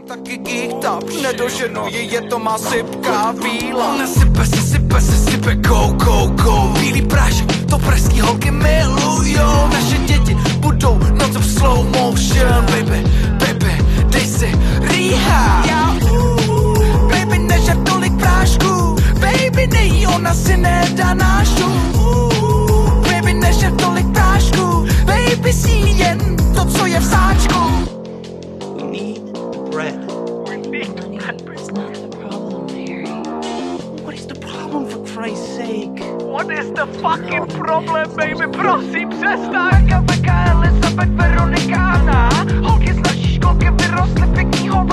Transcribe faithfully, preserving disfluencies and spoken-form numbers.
taky geekta, nedoženu ji, je to má sypka bílá. Nasype se, sype se, sype, go, go, go. Bílý prášek, to pražský holky milujou. Naše děti budou na to v slow motion. Baby, baby, dej si rehab. Já, uh, baby, nežer tolik prášku, baby, nejí, ona si nedá nášu. Uh, baby, nežer tolik prášku, baby, si jen to, co je v sáčku. We need bread. We need bread. It's not the problem, Harry. What is the problem, for Christ's sake? What is the fucking problem, baby? Prosím, přestaň. Rebecca, Elizabeth, Veronika, Anna. Holky z naší školky vyrostly pěknýho